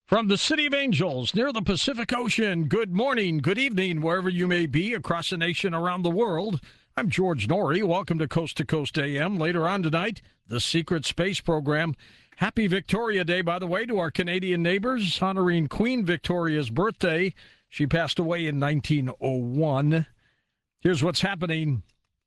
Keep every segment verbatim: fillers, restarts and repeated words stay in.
From the City of Angels, near the Pacific Ocean, good morning, good evening, wherever you may be across the nation, around the world. I'm George Norrie. Welcome to Coast to Coast A M. Later on tonight, the Secret Space Program. Happy Victoria Day, by the way, to our Canadian neighbors, honoring Queen Victoria's birthday. She passed away in nineteen oh one. Here's what's happening.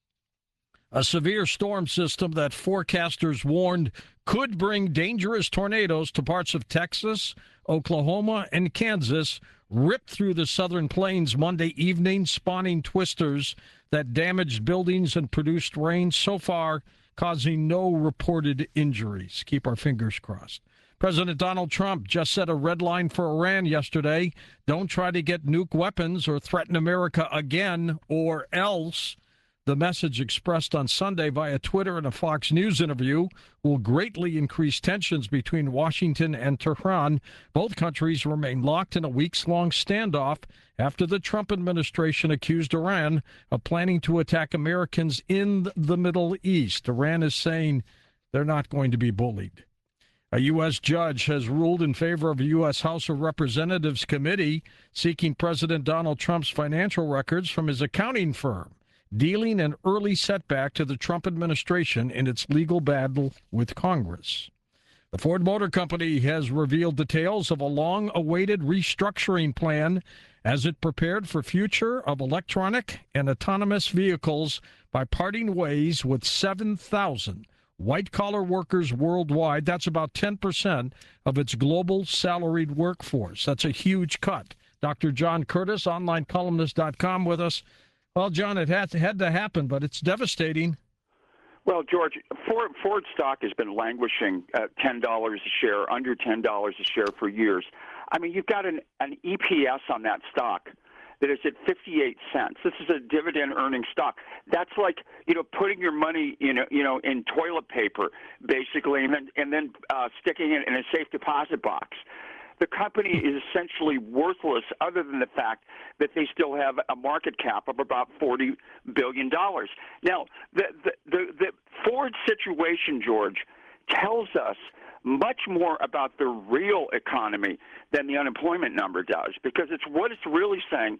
A severe storm system that forecasters warned could bring dangerous tornadoes to parts of Texas, Oklahoma, and Kansas ripped through the southern plains Monday evening, spawning twisters that damaged buildings and produced rain, so far causing no reported injuries. Keep our fingers crossed. President Donald Trump just set a red line for Iran yesterday. Don't try to get nuke weapons or threaten America again, or else. The message expressed on Sunday via Twitter and a Fox News interview will greatly increase tensions between Washington and Tehran. Both countries remain locked in a weeks-long standoff after the Trump administration accused Iran of planning to attack Americans in the Middle East. Iran is saying they're not going to be bullied. A U S judge has ruled in favor of a U S House of Representatives committee seeking President Donald Trump's financial records from his accounting firm, dealing an early setback to the Trump administration in its legal battle with Congress. The Ford Motor Company has revealed details of a long-awaited restructuring plan as it prepared for future of electronic and autonomous vehicles by parting ways with seven thousand white-collar workers worldwide. That's about ten percent of its global salaried workforce. That's a huge cut. Doctor John Curtis, online columnist dot com, with us. Well, John, it had, had to happen, but it's devastating. Well, George, Ford, Ford stock has been languishing at ten dollars a share, under ten dollars a share for years. I mean, you've got an, an E P S on that stock that is at fifty-eight cents. This is a dividend-earning stock. That's like, you know, putting your money in, a, you know, in toilet paper, basically, and then, and then uh, sticking it in a safe deposit box. The company is essentially worthless other than the fact that they still have a market cap of about forty billion dollars. Now, the, the, the, the Ford situation, George, tells us much more about the real economy than the unemployment number does, because it's what it's really saying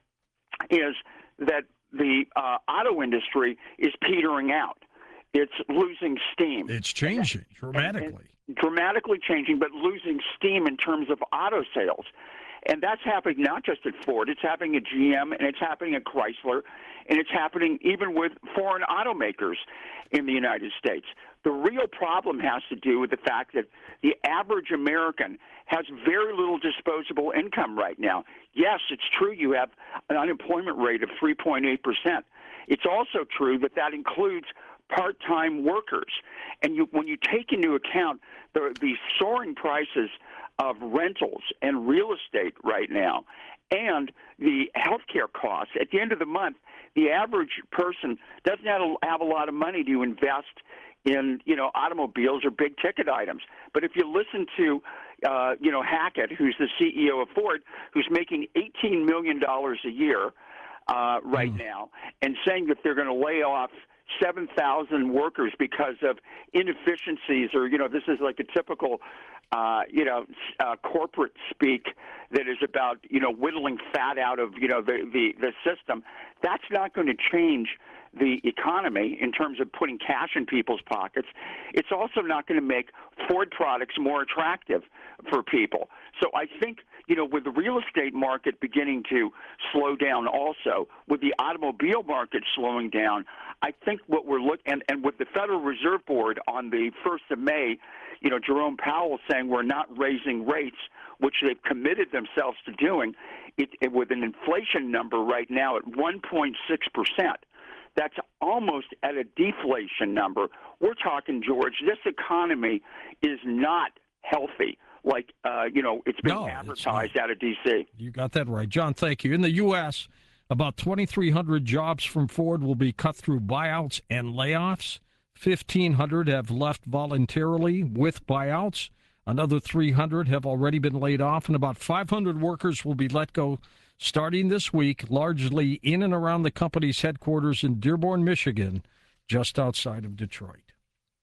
is that the uh, auto industry is petering out. It's losing steam. It's changing dramatically. And, and, dramatically changing, but losing steam in terms of auto sales. And that's happening not just at Ford, it's happening at G M, and it's happening at Chrysler, and it's happening even with foreign automakers in the United States. The real problem has to do with the fact that the average American has very little disposable income right now. Yes, it's true you have an unemployment rate of three point eight percent. It's also true that that includes part-time workers. And you, when you take into account the, the soaring prices of rentals and real estate right now and the healthcare costs, at the end of the month, the average person doesn't have a, have a lot of money to invest in, you know, automobiles or big-ticket items. But if you listen to, uh, you know, Hackett, who's the C E O of Ford, who's making eighteen million dollars a year uh, right mm. now, and saying that they're going to lay off seven thousand workers because of inefficiencies, or, you know, this is like a typical, uh, you know, uh, corporate speak that is about, you know, whittling fat out of, you know, the, the, the system. That's not going to change the economy in terms of putting cash in people's pockets. It's also not going to make Ford products more attractive for people. So I think, you know, with the real estate market beginning to slow down also, with the automobile market slowing down, I think what we're looking, and, and with the Federal Reserve Board on the first of May, you know, Jerome Powell saying we're not raising rates, which they've committed themselves to doing, it, it, with an inflation number right now at one point six percent. That's almost at a deflation number. We're talking, George, this economy is not healthy like, uh, you know, it's been no, advertised it's out of D C. You got that right. John, thank you. In the U S, about twenty-three hundred jobs from Ford will be cut through buyouts and layoffs. fifteen hundred have left voluntarily with buyouts. Another three hundred have already been laid off, and about five hundred workers will be let go starting this week, largely in and around the company's headquarters in Dearborn, Michigan, just outside of Detroit.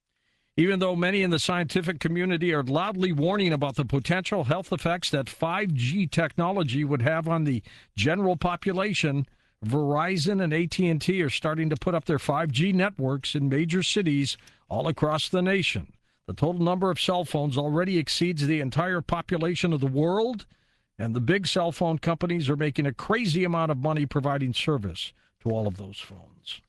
Even though many in the scientific community are loudly warning about the potential health effects that five G technology would have on the general population, Verizon and A T and T are starting to put up their five G networks in major cities all across the nation. The total number of cell phones already exceeds the entire population of the world, and the big cell phone companies are making a crazy amount of money providing service to all of those phones.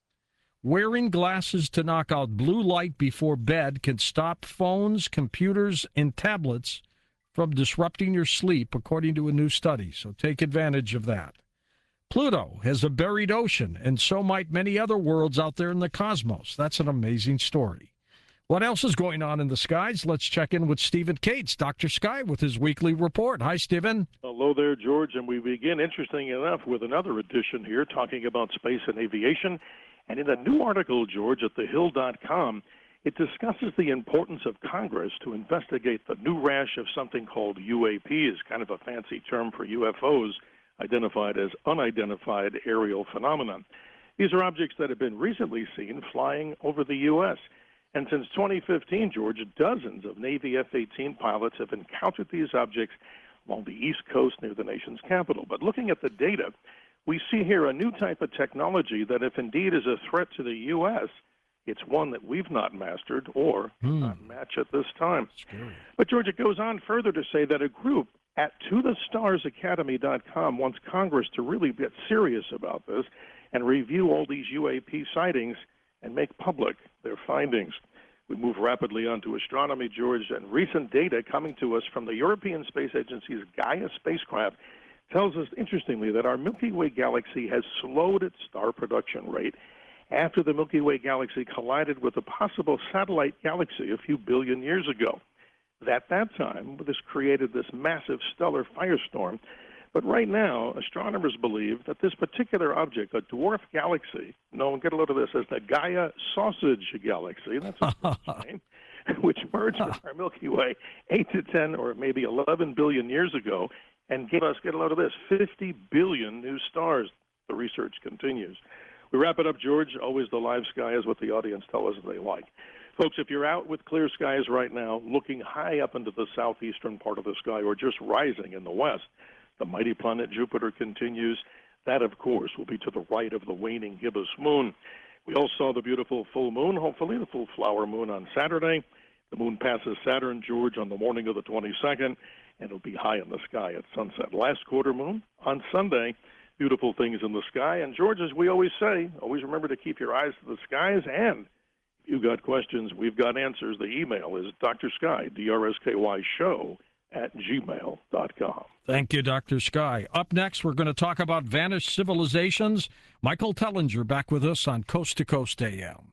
Wearing glasses to knock out blue light before bed can stop phones, computers, and tablets from disrupting your sleep, according to a new study. So take advantage of that. Pluto has a buried ocean, and so might many other worlds out there in the cosmos. That's an amazing story. What else is going on in the skies? Let's check in with Stephen Cates, Doctor Sky, with his weekly report. Hi, Stephen. Hello there, George. And we begin, interesting enough, with another edition here talking about space and aviation. And in a new article, George, at the hill dot com, it discusses the importance of Congress to investigate the new rash of something called U A Ps, kind of a fancy term for U F Os, identified as unidentified aerial phenomenon. These are objects that have been recently seen flying over the U S And since twenty fifteen, George, dozens of Navy F eighteen pilots have encountered these objects along the East Coast near the nation's capital. But looking at the data, we see here a new type of technology that, if indeed is a threat to the U S, it's one that we've not mastered or hmm. not match at this time. Scary. But, George, it goes on further to say that a group at to the stars academy dot com wants Congress to really get serious about this and review all these U A P sightings and make public their findings. We move rapidly on to astronomy, George, and recent data coming to us from the European Space Agency's Gaia spacecraft tells us, interestingly, that our Milky Way galaxy has slowed its star production rate after the Milky Way galaxy collided with a possible satellite galaxy a few billion years ago. At that time, this created this massive stellar firestorm. But right now, astronomers believe that this particular object, a dwarf galaxy, known, get a load of this, as the Gaia Sausage Galaxy, that's a name, which merged with our Milky Way eight to ten or maybe eleven billion years ago and gave us, get a load of this, fifty billion new stars. The research continues. We wrap it up, George. Always the live sky is what the audience tell us they like. Folks, if you're out with clear skies right now, looking high up into the southeastern part of the sky or just rising in the west, the mighty planet Jupiter continues. That, of course, will be to the right of the waning gibbous moon. We all saw the beautiful full moon, hopefully the full flower moon on Saturday. The moon passes Saturn, George, on the morning of the twenty-second, and it'll be high in the sky at sunset. Last quarter moon on Sunday. Beautiful things in the sky. And, George, as we always say, always remember to keep your eyes to the skies. And if you've got questions, we've got answers. The email is D R Sky, D R S K Y show, at gmail dot com. Thank you, Doctor Sky. Up next, we're going to talk about vanished civilizations. Michael Tellinger back with us on Coast to Coast A M.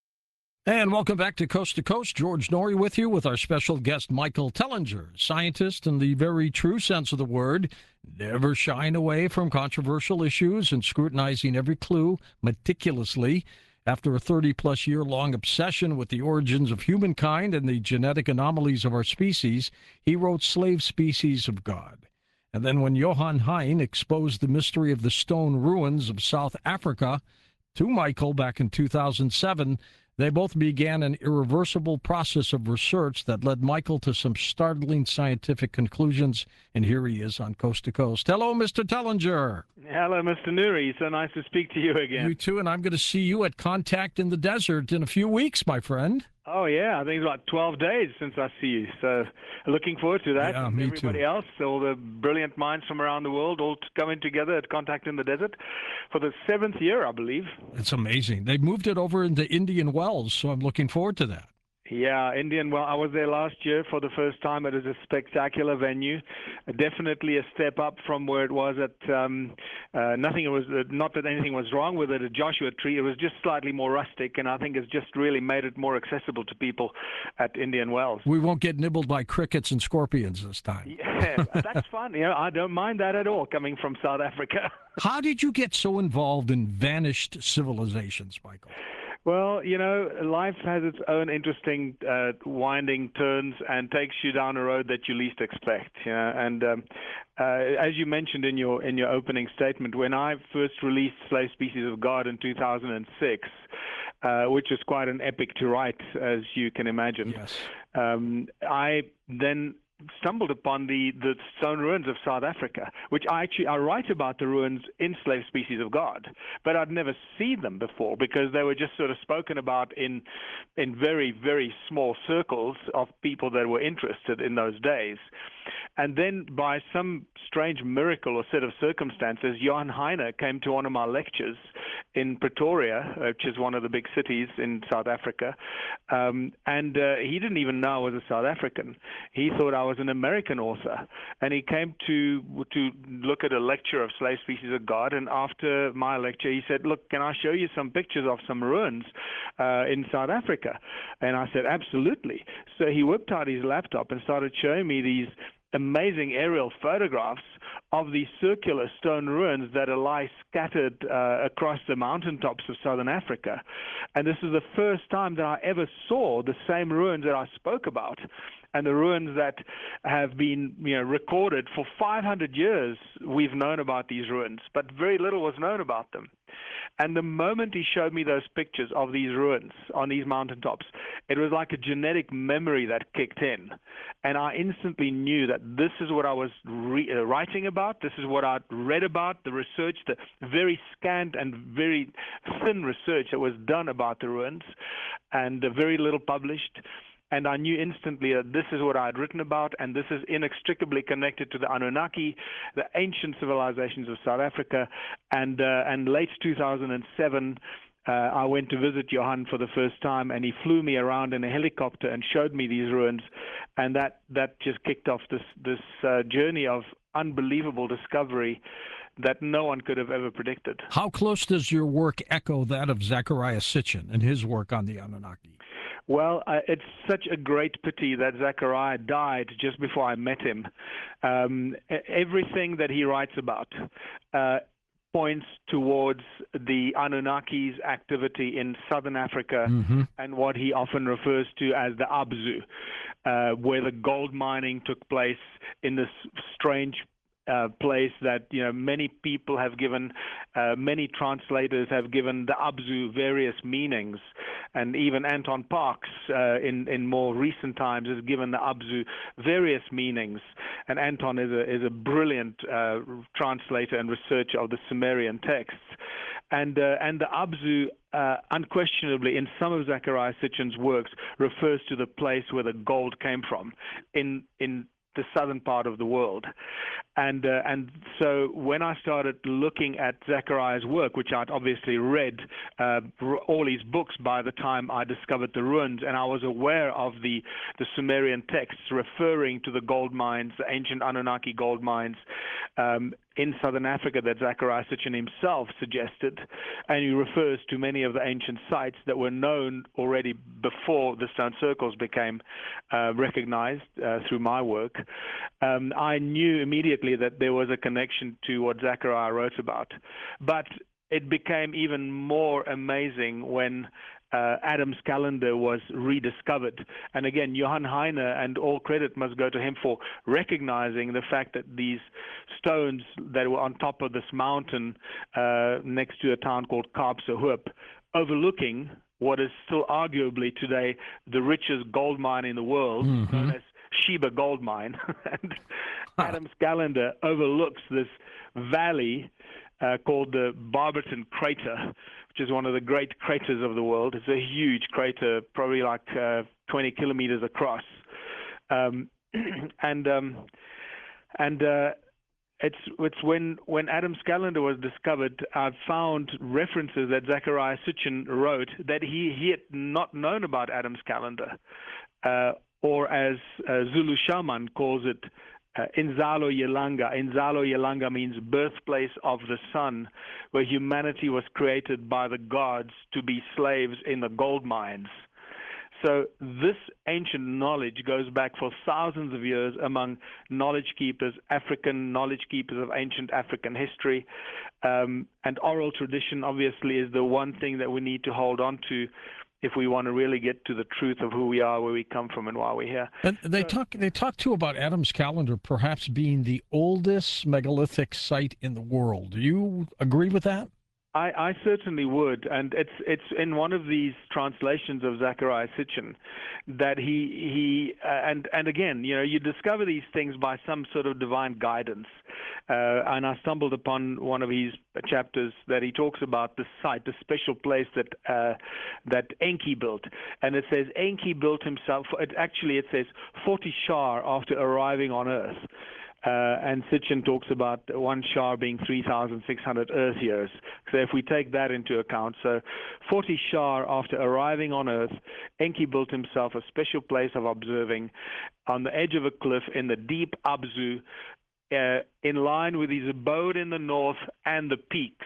And welcome back to Coast to Coast. George Noory with you with our special guest, Michael Tellinger, scientist in the very true sense of the word, never shying away from controversial issues and scrutinizing every clue meticulously. After a thirty-plus year-long obsession with the origins of humankind and the genetic anomalies of our species, he wrote Slave Species of God. And then when Johann Hein exposed the mystery of the stone ruins of South Africa to Michael back in two thousand seven, they both began an irreversible process of research that led Michael to some startling scientific conclusions. And here he is on Coast to Coast. Hello, Mister Tellinger. Hello, Mister Noory. So nice to speak to you again. You too, and I'm going to see you at Contact in the Desert in a few weeks, my friend. Oh, yeah. I think it's about twelve days since I see you. So looking forward to that. Yeah, me Everybody too. else, all the brilliant minds from around the world, all coming together at Contact in the Desert for the seventh year, I believe. It's amazing. They moved it over into Indian Wells, so I'm looking forward to that. Yeah, Indian. Well, I was there last year for the first time. It is a spectacular venue, uh, definitely a step up from where it was at. Um, uh, nothing was uh, not that anything was wrong with it at Joshua Tree. It was just slightly more rustic, and I think it's just really made it more accessible to people at Indian Wells. We won't get nibbled by crickets and scorpions this time. Yeah, that's fun. You know, I don't mind that at all. Coming from South Africa. How did you get so involved in vanished civilizations, Michael? Well, you know, life has its own interesting uh, winding turns and takes you down a road that you least expect. You know? And um, uh, as you mentioned in your in your opening statement, when I first released Slave Species of God in two thousand six, uh, which is quite an epic to write, as you can imagine. Yes. Um, I then stumbled upon the, the stone ruins of South Africa, which I actually I write about the ruins in Slave Species of God, but I'd never seen them before because they were just sort of spoken about in in very, very small circles of people that were interested in those days. And then by some strange miracle or set of circumstances, Johan Heine came to one of my lectures in Pretoria, which is one of the big cities in South Africa, um, and uh, he didn't even know I was a South African. He thought I was an American author, and he came to to look at a lecture of Slave Species of God, and after my lecture, he said, look, can I show you some pictures of some ruins uh, in South Africa? And I said, absolutely. So he whipped out his laptop and started showing me these amazing aerial photographs of these circular stone ruins that lie scattered uh, across the mountaintops of southern Africa. And this is the first time that I ever saw the same ruins that I spoke about, and the ruins that have been, you know, recorded for five hundred years. We've known about these ruins, but very little was known about them. And the moment he showed me those pictures of these ruins on these mountaintops, it was like a genetic memory that kicked in. And I instantly knew that this is what I was re- uh, writing about. This is what I'd read about, the research, the very scant and very thin research that was done about the ruins, and uh, very little published. And I knew instantly that this is what I had written about, and this is inextricably connected to the Anunnaki, the ancient civilizations of South Africa. And uh, and late two thousand seven, uh, I went to visit Johan for the first time, and he flew me around in a helicopter and showed me these ruins, and that that just kicked off this this uh, journey of unbelievable discovery that no one could have ever predicted. How close does your work echo that of Zecharia Sitchin and his work on the Anunnaki? Well, uh, it's such a great pity that Zecharia died just before I met him. Um, everything that he writes about uh, points towards the Anunnaki's activity in southern Africa, mm-hmm. and what he often refers to as the Abzu, uh, where the gold mining took place in this strange Uh, place that, you know, many people have given, uh, many translators have given the Abzu various meanings, and even Anton Parks uh, in in more recent times has given the Abzu various meanings. And Anton is a is a brilliant uh, translator and researcher of the Sumerian texts, and uh, and the Abzu uh, unquestionably in some of Zecharia Sitchin's works refers to the place where the gold came from in in the southern part of the world. And uh, and so when I started looking at Zechariah's work, which I'd obviously read uh, all his books by the time I discovered the ruins, and I was aware of the, the Sumerian texts referring to the gold mines, the ancient Anunnaki gold mines um, in southern Africa that Zecharia Sitchin himself suggested, and he refers to many of the ancient sites that were known already before the stone circles became uh, recognized uh, through my work. Um, I knew immediately that there was a connection to what Zecharia wrote about. But it became even more amazing when uh, Adam's calendar was rediscovered. And again, Johan Heine, and all credit must go to him for recognizing the fact that these stones that were on top of this mountain uh, next to a town called Kaapsehoop, overlooking what is still arguably today the richest gold mine in the world, mm-hmm. known as Sheba Gold Mine. And Adam's calendar overlooks this valley uh, called the Barberton Crater, which is one of the great craters of the world. It's a huge crater, probably like uh, twenty kilometers across. Um, and um, and uh, it's it's when when Adam's calendar was discovered, I found references that Zecharia Sitchin wrote that he, he had not known about Adam's calendar. Uh, or as uh, Zulu Shaman calls it, uh, Inzalo Yelanga. Inzalo Yelanga means birthplace of the sun, where humanity was created by the gods to be slaves in the gold mines. So this ancient knowledge goes back for thousands of years among knowledge keepers, African knowledge keepers of ancient African history. Um, and oral tradition, obviously, is the one thing that we need to hold on to if we want to really get to the truth of who we are, where we come from, and why we're here. And they so, talk they talk too about Adam's calendar perhaps being the oldest megalithic site in the world. Do you agree with that? I, I certainly would, and it's it's in one of these translations of Zecharia Sitchin that he he uh, and and again, you know, you discover these things by some sort of divine guidance. Uh, and I stumbled upon one of his chapters that he talks about the site, the special place that uh, that Enki built, and it says Enki built himself. It, actually, it says forty Shar after arriving on Earth. Uh, and Sitchin talks about one Shar being three thousand six hundred Earth years. So if we take that into account, so forty Shar after arriving on Earth, Enki built himself a special place of observing on the edge of a cliff in the deep Abzu, uh, in line with his abode in the north and the peaks.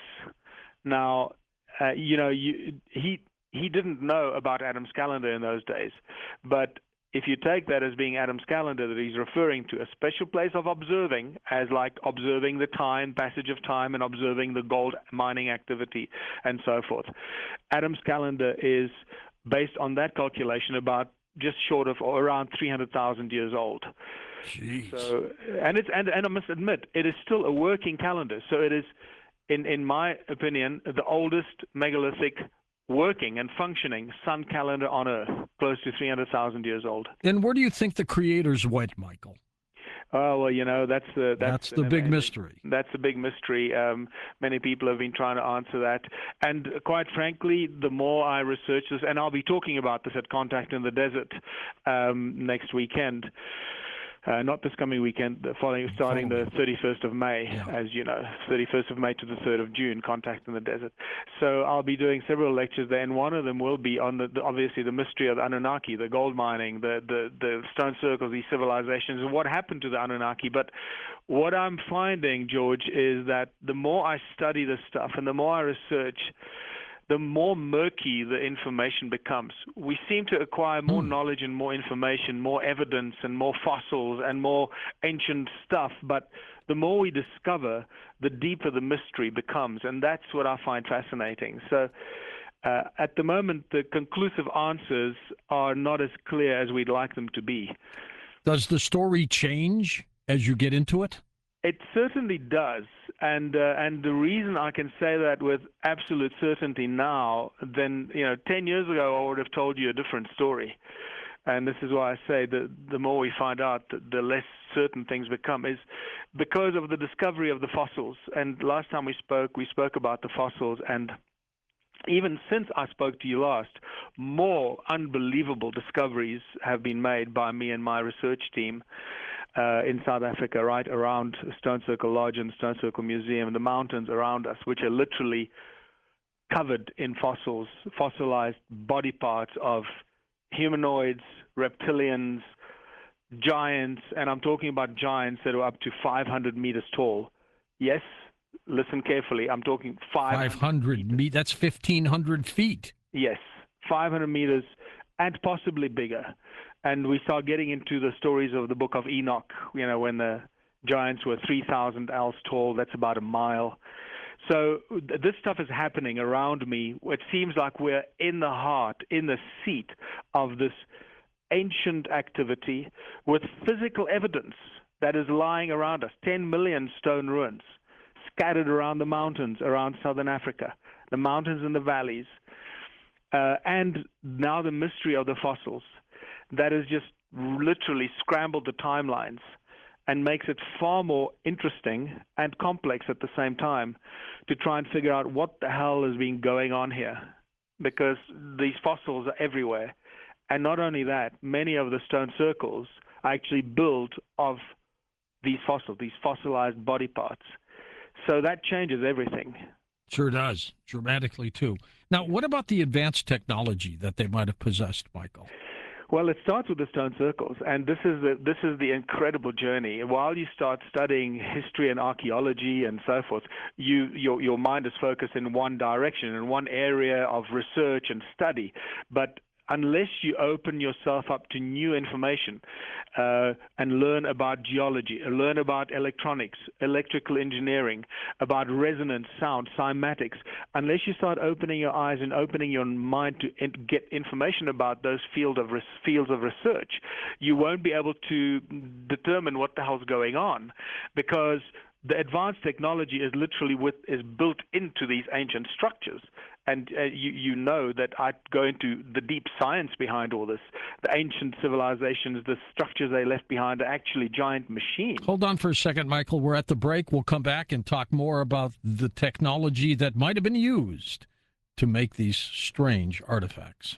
Now, uh, you know, you, he he didn't know about Adam's calendar in those days, but if you take that as being Adam's calendar, that he's referring to a special place of observing, as like observing the time, passage of time, and observing the gold mining activity, and so forth. Adam's calendar is based on that calculation about just short of or around three hundred thousand years old. Jeez. So, and it's and, and I must admit, it is still a working calendar. So it is, in in my opinion, the oldest megalithic working and functioning sun calendar on Earth, close to three hundred thousand years old. And where do you think the creators went, Michael? Oh, well, you know, that's the That's that's, the big mystery. That's the big mystery. Um, many people have been trying to answer that. And quite frankly, the more I research this, and I'll be talking about this at Contact in the Desert um, next weekend. Uh, not this coming weekend, the following, starting the thirty-first of May, yeah. as you know, thirty-first of May to the third of June, Contact in the Desert. So I'll be doing several lectures there, and one of them will be on the, the obviously the mystery of the Anunnaki, the gold mining, the, the, the stone circles, these civilizations, and what happened to the Anunnaki. But what I'm finding, George, is that the more I study this stuff and the more I research, the more murky the information becomes. We seem to acquire more hmm. knowledge and more information, more evidence and more fossils and more ancient stuff, but the more we discover, the deeper the mystery becomes, and that's what I find fascinating. So uh, at the moment, the conclusive answers are not as clear as we'd like them to be. Does the story change as you get into it? It certainly does, and uh, and the reason I can say that with absolute certainty now, then you know, ten years ago I would have told you a different story, and this is why I say that the more we find out, the less certain things become, is because of the discovery of the fossils. And last time we spoke, we spoke about the fossils, and even since I spoke to you last, more unbelievable discoveries have been made by me and my research team. Uh, in South Africa, right around Stone Circle Lodge and Stone Circle Museum, the mountains around us, which are literally covered in fossils, fossilized body parts of humanoids, reptilians, giants, and I'm talking about giants that are up to five hundred meters tall. Yes, listen carefully, I'm talking five hundred. five hundred meters, that's fifteen hundred feet. Yes, five hundred meters and possibly bigger. And we start getting into the stories of the book of Enoch, you know, when the giants were three thousand ells tall, that's about a mile. So th- this stuff is happening around me. It seems like we're in the heart, in the seat of this ancient activity with physical evidence that is lying around us. ten million stone ruins scattered around the mountains around southern Africa, the mountains and the valleys. Uh, and now the mystery of the fossils. That has just literally scrambled the timelines and makes it far more interesting and complex at the same time to try and figure out what the hell has been going on here, because these fossils are everywhere. And not only that, many of the stone circles are actually built of these fossils, these fossilized body parts. So that changes everything. Sure does, dramatically too. Now, what about the advanced technology that they might have possessed, Michael? Well, it starts with the stone circles, and this is the this is the incredible journey. While you start studying history and archaeology and so forth, you your your mind is focused in one direction, in one area of research and study. But unless you open yourself up to new information uh, and learn about geology, learn about electronics, electrical engineering, about resonance, sound, cymatics, unless you start opening your eyes and opening your mind to in- get information about those field of res- fields of research, you won't be able to determine what the hell's going on, because the advanced technology is literally with is built into these ancient structures. And uh, you, you know that I go into the deep science behind all this. The ancient civilizations, the structures they left behind are actually giant machines. Hold on for a second, Michael. We're at the break. We'll come back and talk more about the technology that might have been used to make these strange artifacts.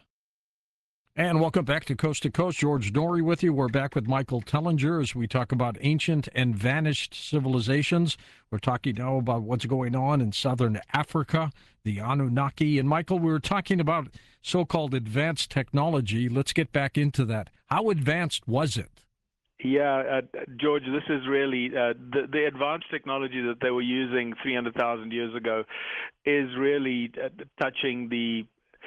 And welcome back to Coast to Coast. George Noory with you. We're back with Michael Tellinger as we talk about ancient and vanished civilizations. We're talking now about what's going on in southern Africa, the Anunnaki. And Michael, we were talking about so-called advanced technology. Let's get back into that. How advanced was it? Yeah, uh, George, this is really uh, the, the advanced technology that they were using three hundred thousand years ago is really uh, touching the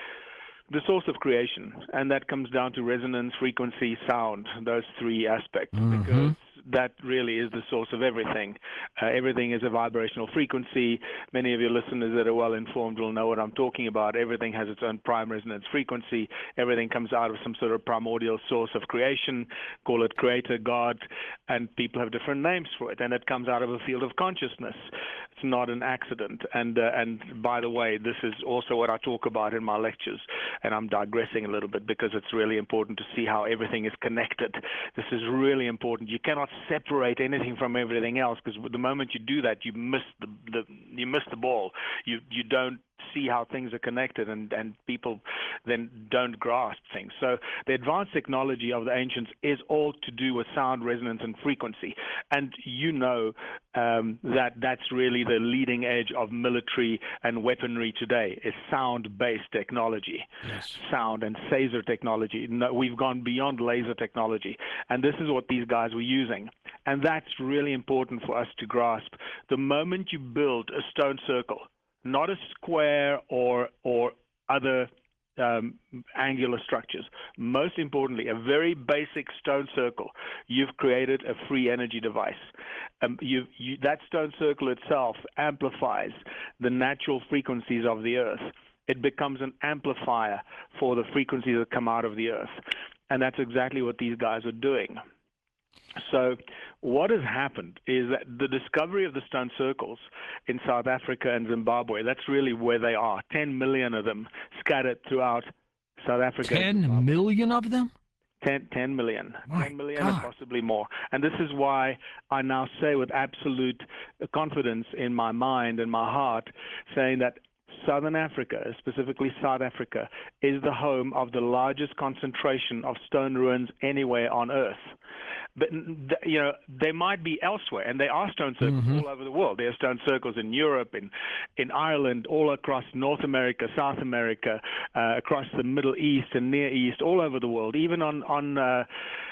the source of creation, and that comes down to resonance, frequency, sound, those three aspects, Mm-hmm. because that really is the source of everything. Uh, everything is a vibrational frequency. Many of your listeners that are well informed will know what I'm talking about. Everything has its own prime resonance frequency. Everything comes out of some sort of primordial source of creation, call it creator, God, and people have different names for it, and it comes out of a field of consciousness. It's not an accident. And uh, and by the way, this is also what I talk about in my lectures, and I'm digressing a little bit because it's really important to see how everything is connected. This is really important. You cannot separate anything from everything else, because the moment you do that, you miss the, the you miss the ball. You you don't see how things are connected, and, and people then don't grasp things. So the advanced technology of the ancients is all to do with sound, resonance, and frequency. And you know um, that that's really the leading edge of military and weaponry today, is sound-based technology. Yes. Sound and phaser technology. No, we've gone beyond laser technology, and this is what these guys were using. And that's really important for us to grasp. The moment you build a stone circle, not a square or or other um, angular structures. Most importantly, a very basic stone circle. You've created a free energy device. Um, you, you, that stone circle itself amplifies the natural frequencies of the earth. It becomes an amplifier for the frequencies that come out of the earth. And that's exactly what these guys are doing. So what has happened is that the discovery of the stone circles in South Africa and Zimbabwe, that's really where they are, ten million of them scattered throughout South Africa. ten million of them? ten, ten million. My ten million God. and possibly more. And this is why I now say with absolute confidence in my mind and my heart, saying that Southern Africa, specifically South Africa, is the home of the largest concentration of stone ruins anywhere on Earth. But, you know, they might be elsewhere, and there are stone circles Mm-hmm. all over the world. There are stone circles in Europe, in, in Ireland, all across North America, South America, uh, across the Middle East and Near East, all over the world, even on, on, uh,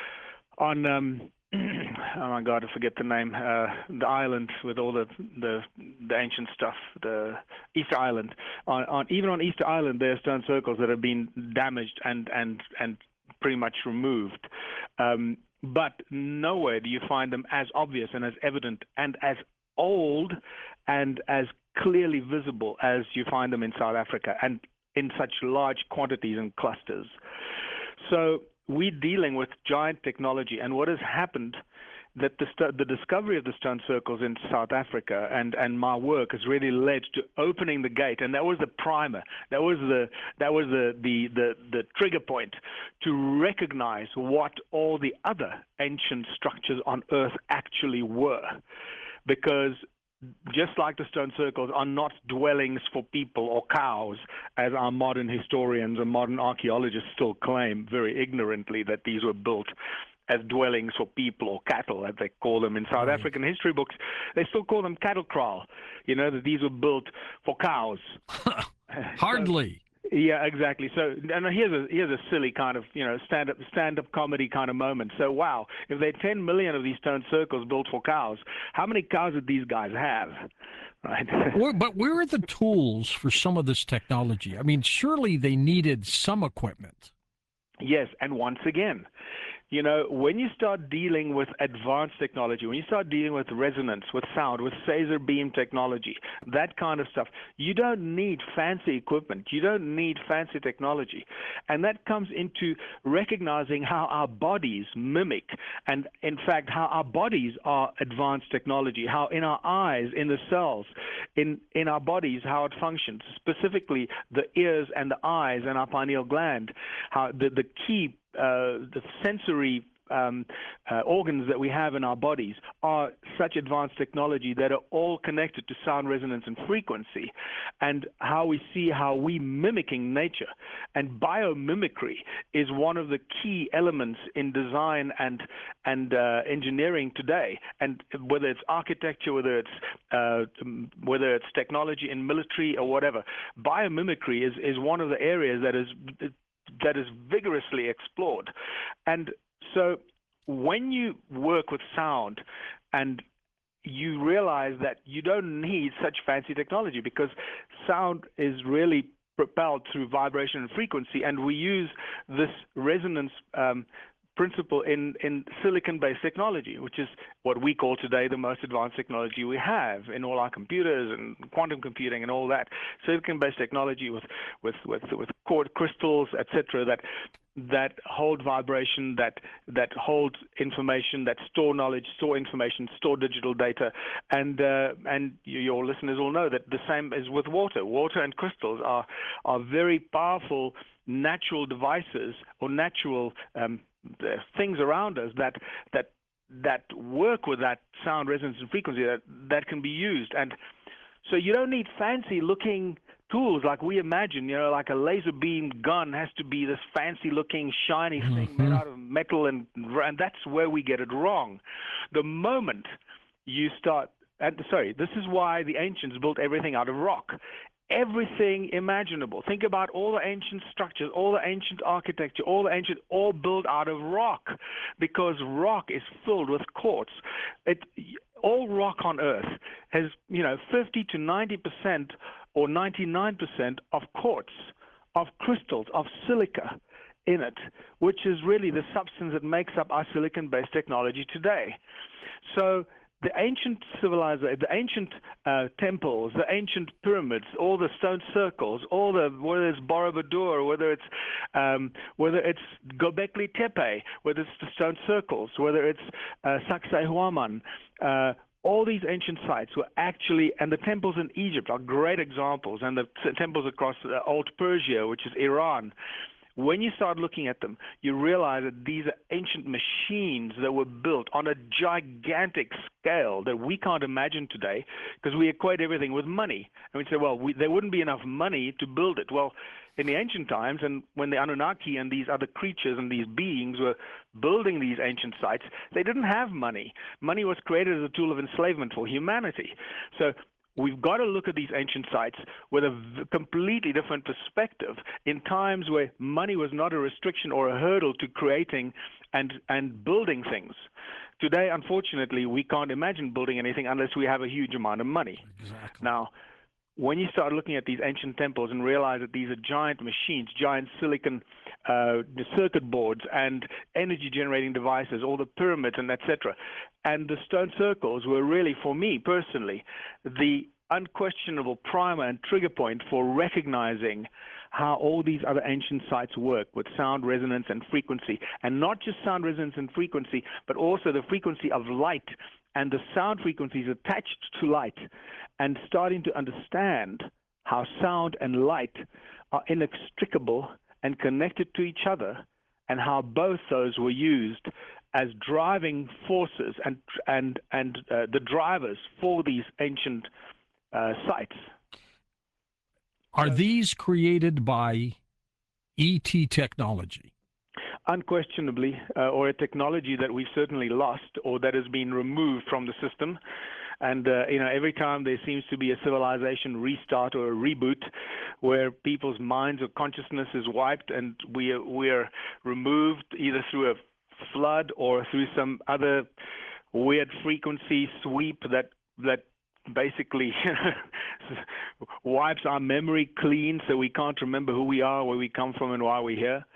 on um, oh my God, I forget the name. Uh, the island with all the, the the ancient stuff, the Easter Island. On, on even on Easter Island, there are stone circles that have been damaged and and and pretty much removed. Um, but nowhere do you find them as obvious and as evident and as old and as clearly visible as you find them in South Africa, and in such large quantities and clusters. So we're dealing with giant technology, and what has happened, that the, st- the discovery of the stone circles in South Africa and, and my work has really led to opening the gate, and that was the primer, that was the that was the, the, the, the trigger point to recognize what all the other ancient structures on Earth actually were. Because just like the stone circles are not dwellings for people or cows, as our modern historians and modern archaeologists still claim very ignorantly that these were built as dwellings for people or cattle, as they call them in South Right. African history books. They still call them cattle kraal, you know, that these were built for cows. Hardly. Yeah, exactly. So, and here's a here's a silly kind of, you know, stand up stand up comedy kind of moment. So, wow, if there are ten million of these stone circles built for cows, how many cows did these guys have? Right. Where, but where are the tools for some of this technology? I mean, surely they needed some equipment. Yes, and once again, you know, when you start dealing with advanced technology, when you start dealing with resonance, with sound, with Phaser beam technology, that kind of stuff, you don't need fancy equipment. You don't need fancy technology. And that comes into recognizing how our bodies mimic, and in fact, how our bodies are advanced technology, how in our eyes, in the cells, in, in our bodies, how it functions, specifically the ears and the eyes and our pineal gland, how the, the key Uh, the sensory um, uh, organs that we have in our bodies are such advanced technology that are all connected to sound resonance and frequency, and how we see how we mimicking nature. And biomimicry is one of the key elements in design and and uh, engineering today. And whether it's architecture, whether it's uh, whether it's technology in military or whatever, biomimicry is is one of the areas that is that is vigorously explored. And so when you work with sound and you realize that you don't need such fancy technology, because sound is really propelled through vibration and frequency, and we use this resonance um, principle in, in silicon-based technology, which is what we call today the most advanced technology we have in all our computers and quantum computing and all that. Silicon-based technology with with with with quartz crystals, et cetera, that that hold vibration, that that hold information, that store knowledge, store information, store digital data, and uh, and your listeners will know that the same is with water. Water and crystals are are very powerful natural devices or natural um, things around us that that that work with that sound resonance and frequency that that can be used. And so you don't need fancy looking tools like we imagine, you know, like a laser beam gun has to be this fancy looking shiny thing Mm-hmm. made out of metal, and and that's where we get it wrong. The moment you start, and sorry, this is why the ancients built everything out of rock. Everything imaginable. Think about all the ancient structures, all the ancient architecture, all the ancient, all built out of rock, because rock is filled with quartz. It, all rock on Earth has, you know, fifty to ninety percent or ninety-nine percent of quartz, of crystals, of silica in it, which is really the substance that makes up our silicon-based technology today. So the ancient civilization, the ancient uh, temples, the ancient pyramids, all the stone circles, all the, whether it's Borobudur, whether it's um, whether it's Göbekli Tepe, whether it's the stone circles, whether it's uh, Sacsayhuaman, uh, all these ancient sites were actually, and the temples in Egypt are great examples, and the temples across uh, old Persia, which is Iran. When you start looking at them, you realize that these are ancient machines that were built on a gigantic scale that we can't imagine today, because we equate everything with money. And we say, well, we, there wouldn't be enough money to build it. Well, in the ancient times, and when the Anunnaki and these other creatures and these beings were building these ancient sites, they didn't have money. Money was created as a tool of enslavement for humanity. So we've got to look at these ancient sites with a v- completely different perspective, in times where money was not a restriction or a hurdle to creating and, and building things. Today, unfortunately, we can't imagine building anything unless we have a huge amount of money. Exactly. Now, when you start looking at these ancient temples and realize that these are giant machines, giant silicon uh, circuit boards and energy generating devices, all the pyramids and et cetera, and the stone circles were really, for me personally, the unquestionable primer and trigger point for recognizing how all these other ancient sites work with sound resonance and frequency, and not just sound resonance and frequency, but also the frequency of light and the sound frequencies attached to light, and starting to understand how sound and light are inextricable and connected to each other, and how both those were used as driving forces and and and uh, the drivers for these ancient uh, sites. Are these created by E T technology? Unquestionably, uh, or a technology that we've certainly lost, or that has been removed from the system. And, uh, you know, every time there seems to be a civilization restart or a reboot where people's minds or consciousness is wiped, and we are, we're removed either through a flood or through some other weird frequency sweep that that basically wipes our memory clean, so we can't remember who we are, where we come from, and why we're here.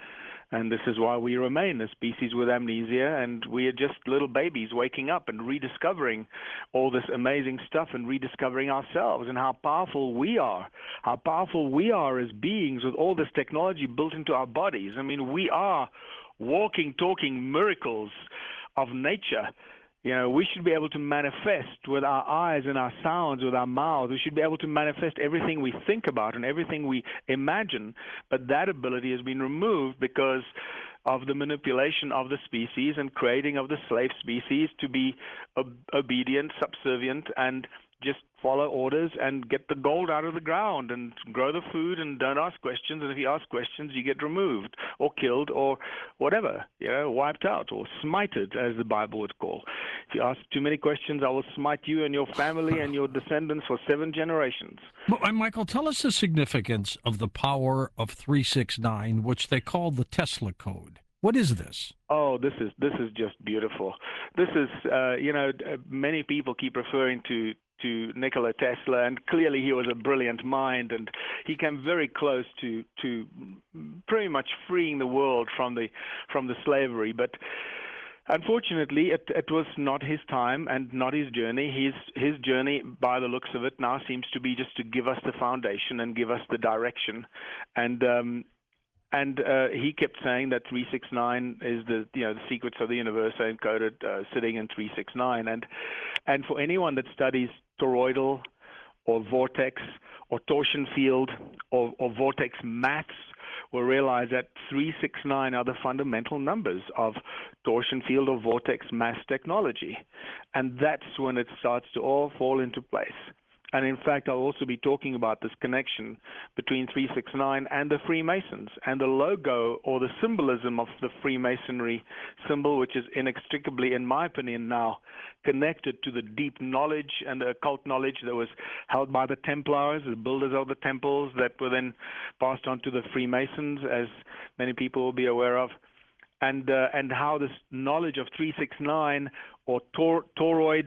And this is why we remain a species with amnesia, and we are just little babies waking up and rediscovering all this amazing stuff and rediscovering ourselves and how powerful we are, how powerful we are as beings with all this technology built into our bodies. I mean, we are walking, talking miracles of nature. You know, we should be able to manifest with our eyes and our sounds, with our mouths. We should be able to manifest everything we think about and everything we imagine. But that ability has been removed because of the manipulation of the species and creating of the slave species to be ob- obedient, subservient, and just follow orders and get the gold out of the ground and grow the food and don't ask questions. And if you ask questions, you get removed or killed or whatever, you know, wiped out or smited, as the Bible would call. If you ask too many questions, I will smite you and your family and your descendants for seven generations. Well, and Michael, tell us the significance of the power of three six nine, which they call the Tesla code. What is this? Oh, this is this is just beautiful. This is, uh, you know, many people keep referring to to Nikola Tesla, and clearly he was a brilliant mind, and he came very close to to pretty much freeing the world from the from the slavery. But unfortunately, it, it was not his time and not his journey. His his journey, by the looks of it, now seems to be just to give us the foundation and give us the direction, and. Um, And uh, he kept saying that three six nine is the you know the secrets of the universe are encoded uh, sitting in three six nine, and and for anyone that studies toroidal or vortex or torsion field or, or vortex maths will realize that three six nine are the fundamental numbers of torsion field or vortex mass technology, and that's when it starts to all fall into place. And in fact, I'll also be talking about this connection between three six nine and the Freemasons and the logo or the symbolism of the Freemasonry symbol, which is inextricably, in my opinion now, connected to the deep knowledge and the occult knowledge that was held by the Templars, the builders of the temples, that were then passed on to the Freemasons, as many people will be aware of. And, uh, and how this knowledge of three six nine or tor- toroid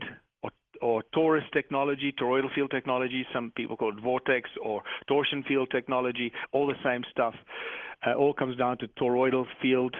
or torus technology, toroidal field technology, some people call it vortex or torsion field technology, all the same stuff. Uh, all comes down to toroidal field,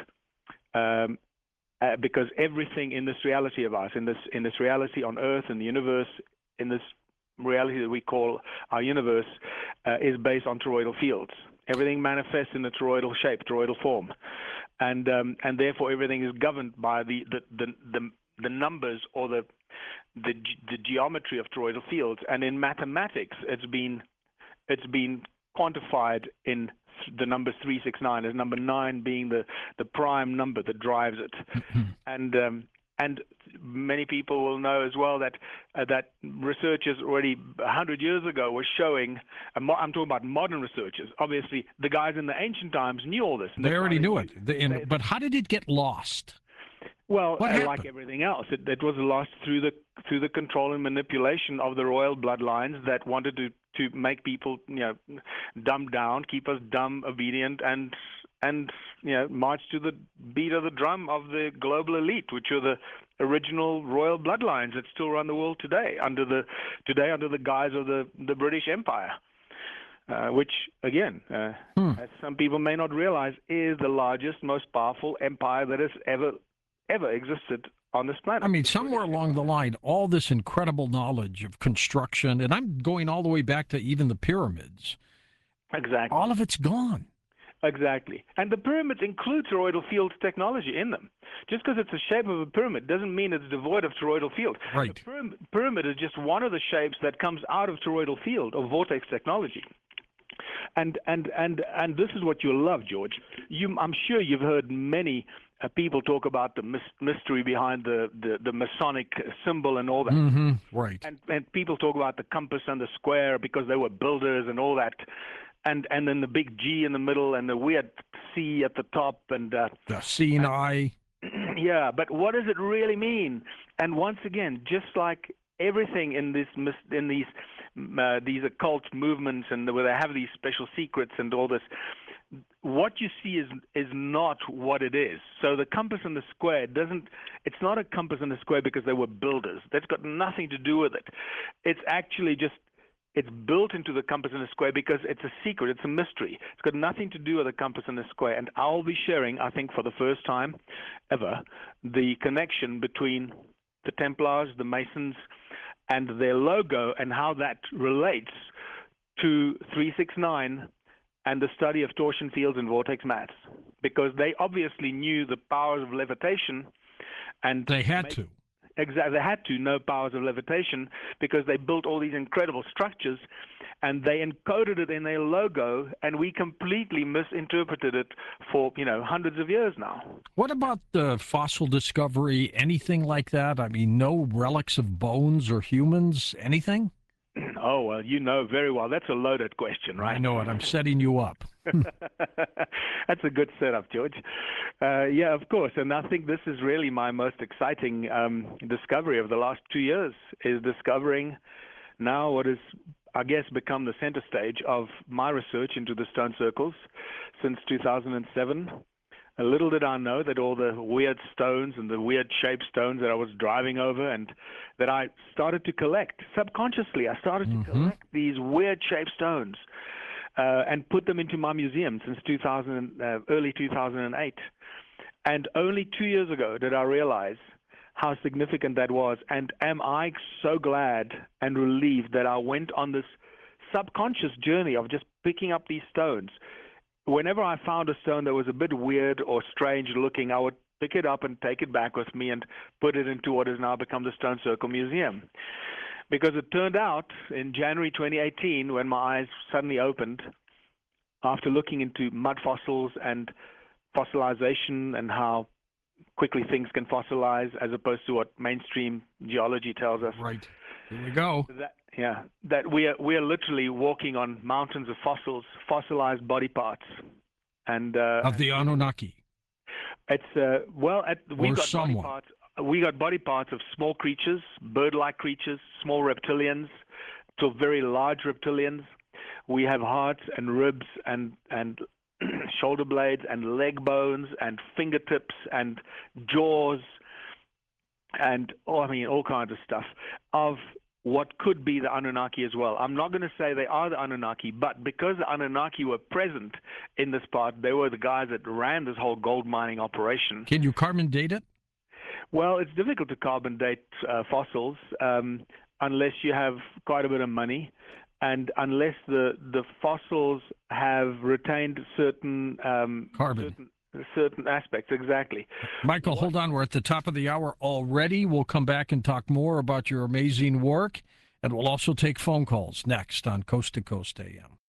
um, uh, because everything in this reality of us, in this in this reality on Earth, in the universe, in this reality that we call our universe, uh, is based on toroidal fields. Everything manifests in a toroidal shape, toroidal form, and um, and therefore everything is governed by the the the, the, the numbers or the The, the geometry of toroidal fields. And in mathematics, it's been it's been quantified in the number three six nine, as number nine being the, the prime number that drives it. and um, and many people will know as well that uh, that researchers already one hundred years ago were showing, uh, mo- I'm talking about modern researchers, obviously the guys in the ancient times knew all this. They already knew it. The, in, they, but how did it get lost? Well, uh, like everything else, it, it was lost through the through the control and manipulation of the royal bloodlines that wanted to, to make people, you know, dumb down, keep us dumb, obedient, and and you know, march to the beat of the drum of the global elite, which are the original royal bloodlines that still run the world today, under the today under the guise of the the British Empire. Uh, which, again, uh, hmm. as some people may not realize, is the largest, most powerful empire that has ever ever existed on this planet. I mean, somewhere along the line, all this incredible knowledge of construction, and I'm going all the way back to even the pyramids. Exactly. All of it's gone. Exactly. And the pyramids include toroidal field technology in them. Just because it's the shape of a pyramid doesn't mean it's devoid of toroidal field. Right. The pyram- pyramid is just one of the shapes that comes out of toroidal field or vortex technology. And and and and this is what you'll love, George. You, I'm sure you've heard many Uh, people talk about the mis- mystery behind the, the, the Masonic symbol and all that. Mm-hmm. Right. And, and people talk about the compass and the square because they were builders and all that. And and then the big G in the middle and the weird C at the top. and uh, The seeing eye. Yeah, but what does it really mean? And once again, just like everything in this in these uh, these occult movements and where they have these special secrets and all this, what you see is is not what it is. So the compass and the square doesn't, it's not a compass and a square because they were builders. That's got nothing to do with it. It's actually just It's built into the compass in a square because it's a secret. It's a mystery. It's got nothing to do with the compass in a square. And I'll be sharing, I think for the first time ever, the connection between the Templars, the Masons, and their logo and how that relates to three six nine and the study of torsion fields and vortex mass. Because they obviously knew the powers of levitation. And They had make, to. Exactly, they had to know powers of levitation because they built all these incredible structures, and they encoded it in their logo, and we completely misinterpreted it for you know hundreds of years now. What about the fossil discovery? Anything like that? I mean, no relics of bones or humans? Anything? Oh well, you know very well. That's a loaded question, right? I know it. I'm setting you up. That's a good setup, George. Uh, yeah, of course. And I think this is really my most exciting um, discovery of the last two years, is discovering now what has, I guess, become the center stage of my research into the stone circles since two thousand seven. A little did I know that all the weird stones and the weird shaped stones that I was driving over and that I started to collect subconsciously. I started Mm-hmm. to collect these weird shaped stones uh, and put them into my museum since two thousand, uh, early two thousand eight. And only two years ago did I realize how significant that was. And am I so glad and relieved that I went on this subconscious journey of just picking up these stones. Whenever I found a stone that was a bit weird or strange looking, I would pick it up and take it back with me and put it into what has now become the Stone Circle Museum. Because it turned out in January twenty eighteen, when my eyes suddenly opened, after looking into mud fossils and fossilization and how quickly things can fossilize as opposed to what mainstream geology tells us. Right. Here we go. That, yeah, that we are we are literally walking on mountains of fossils, fossilized body parts, and uh, Of the Anunnaki. it's uh, well, at, we Or got someone. body parts. We got body parts of small creatures, bird-like creatures, small reptilians, to very large reptilians. We have hearts and ribs and and shoulder blades and leg bones and fingertips and jaws and oh, I mean all kinds of stuff of what could be the Anunnaki as well. I'm not going to say they are the Anunnaki, but because the Anunnaki were present in this part, they were the guys that ran this whole gold mining operation. Can you carbon date it? Well, it's difficult to carbon date uh, fossils um, unless you have quite a bit of money. And unless the, the fossils have retained certain um, Carbon. certain, certain aspects, exactly. Michael, hold on. We're at the top of the hour already. We'll come back and talk more about your amazing work, and we'll also take phone calls next on Coast to Coast A M.